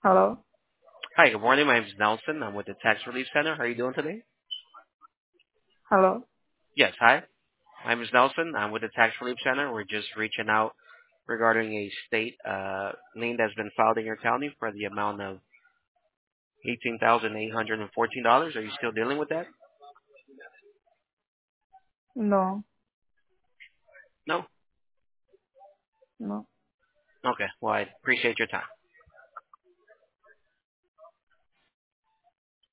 Hello? Hi, good morning. My name is Nelson. I'm with the Tax Relief Center. How are you doing today? Hello? Yes, hi. My name is Nelson. I'm with the Tax Relief Center. We're just reaching out regarding a state lien that's been filed in your county for the amount of $18,814. Are you still dealing with that? No, No? no. Okay. Well, I appreciate your time.